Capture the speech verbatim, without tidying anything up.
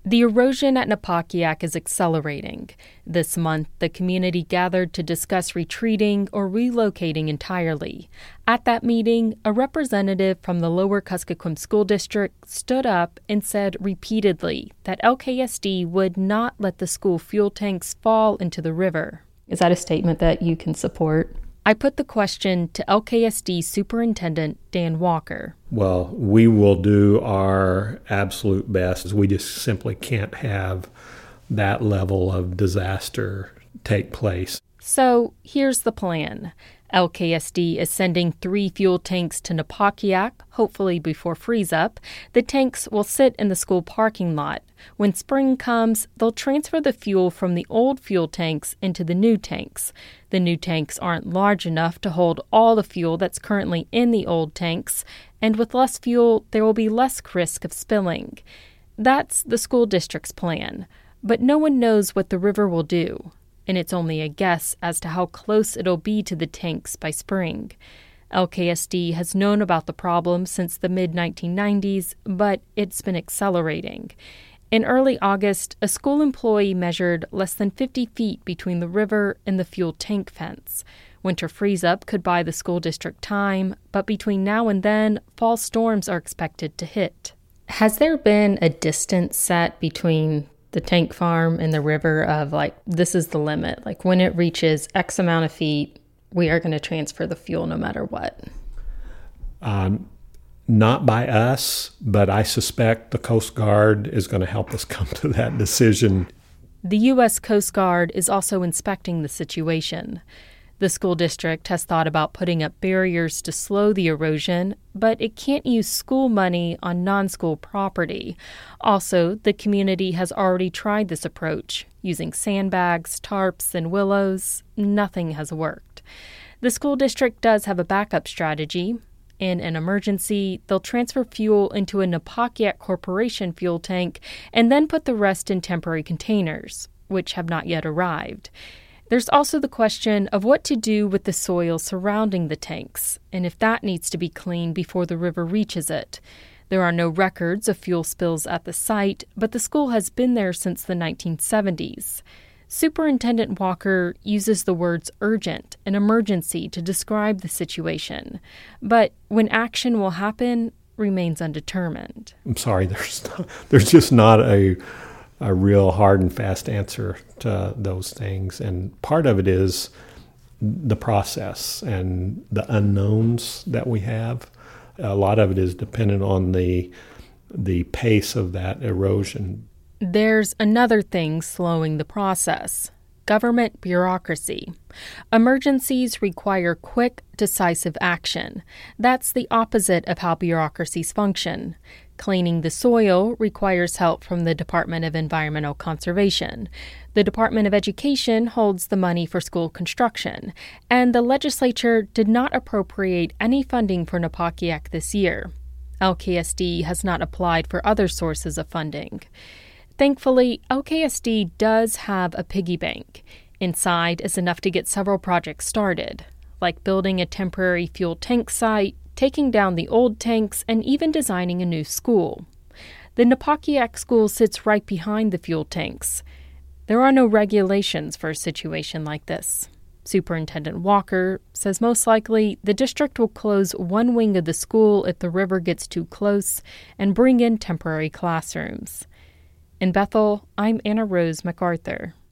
The erosion at Napakiak is accelerating. This month, the community gathered to discuss retreating or relocating entirely. At that meeting, a representative from the Lower Kuskokwim School District stood up and said repeatedly that L K S D would not let the school fuel tanks fall into the river. Is that a statement that you can support? I put the question to L K S D Superintendent Dan Walker. Well, we will do our absolute best. We just simply can't have that level of disaster take place. So here's the plan. L K S D is sending three fuel tanks to Napakiak, hopefully before freeze-up. The tanks will sit in the school parking lot. When spring comes, they'll transfer the fuel from the old fuel tanks into the new tanks. The new tanks aren't large enough to hold all the fuel that's currently in the old tanks, and with less fuel, there will be less risk of spilling. That's the school district's plan. But no one knows what the river will do, and it's only a guess as to how close it'll be to the tanks by spring. L K S D has known about the problem since the mid nineteen nineties, but it's been accelerating. In early August, a school employee measured less than fifty feet between the river and the fuel tank fence. Winter freeze-up could buy the school district time, but between now and then, fall storms are expected to hit. Has there been a distance set between the tank farm and the river of, like, this is the limit? Like, when it reaches X amount of feet, we are going to transfer the fuel no matter what? Um, not by us, but I suspect the Coast Guard is going to help us come to that decision. The U S Coast Guard is also inspecting the situation. The school district has thought about putting up barriers to slow the erosion, but it can't use school money on non-school property. Also, the community has already tried this approach, using sandbags, tarps, and willows. Nothing has worked. The school district does have a backup strategy. In an emergency, they'll transfer fuel into a Napakiak Corporation fuel tank and then put the rest in temporary containers, which have not yet arrived. There's also the question of what to do with the soil surrounding the tanks, and if that needs to be cleaned before the river reaches it. There are no records of fuel spills at the site, but the school has been there since the nineteen seventies. Superintendent Walker uses the words urgent and emergency to describe the situation, but when action will happen remains undetermined. I'm sorry, there's not, there's just not a a real hard and fast answer to those things. And part of it is the process and the unknowns that we have. A lot of it is dependent on the the pace of that erosion. There's another thing slowing the process: government bureaucracy. Emergencies require quick, decisive action. That's the opposite of how bureaucracies function. Cleaning the soil requires help from the Department of Environmental Conservation. The Department of Education holds the money for school construction, and the legislature did not appropriate any funding for Napakiak this year. L K S D has not applied for other sources of funding. Thankfully, L K S D does have a piggy bank. Inside is enough to get several projects started, like building a temporary fuel tank site, taking down the old tanks, and even designing a new school. The Napakiak school sits right behind the fuel tanks. There are no regulations for a situation like this. Superintendent Walker says most likely the district will close one wing of the school if the river gets too close and bring in temporary classrooms. In Bethel, I'm Anna Rose MacArthur.